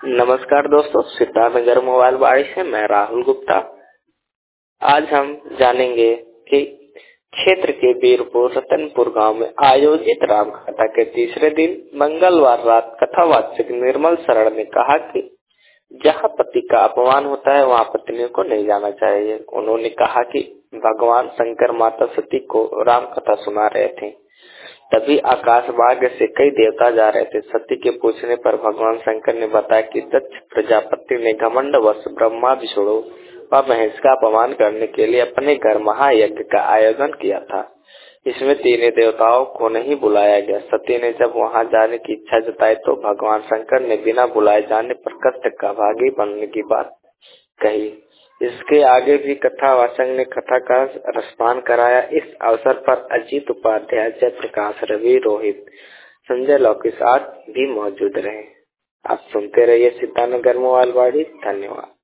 नमस्कार दोस्तों, सिद्धार्थनगर मोबाइल बाड़ी से मैं राहुल गुप्ता। आज हम जानेंगे कि क्षेत्र के वीरपुर रतनपुर गांव में आयोजित राम कथा के तीसरे दिन मंगलवार रात कथावाचक निर्मल शरण ने कहा कि जहां पति का अपमान होता है वहां पत्नियों को नहीं जाना चाहिए। उन्होंने कहा कि भगवान शंकर माता सती को राम कथा सुना रहे थे, तभी आकाश मार्ग से कई देवता जा रहे थे। सती के पूछने पर भगवान शंकर ने बताया कि दक्ष प्रजापति ने घमंडवश ब्रह्मा विष्णु व महेश का अपमान करने के लिए अपने घर महायज्ञ का आयोजन किया था। इसमें तीनों देवताओं को नहीं बुलाया गया। सती ने जब वहां जाने की इच्छा जताई तो भगवान शंकर ने बिना बुलाए जाने पर कष्ट का भागी बनने की बात कही। इसके आगे भी कथावाचक ने कथा का रसपान कराया। इस अवसर पर अजीत उपाध्याय, जयप्रकाश, रवि, रोहित, संजय लौकिस आदि भी मौजूद रहे। आप सुनते रहिए सिद्धार्थनगर मोबाइल बाड़ी। धन्यवाद।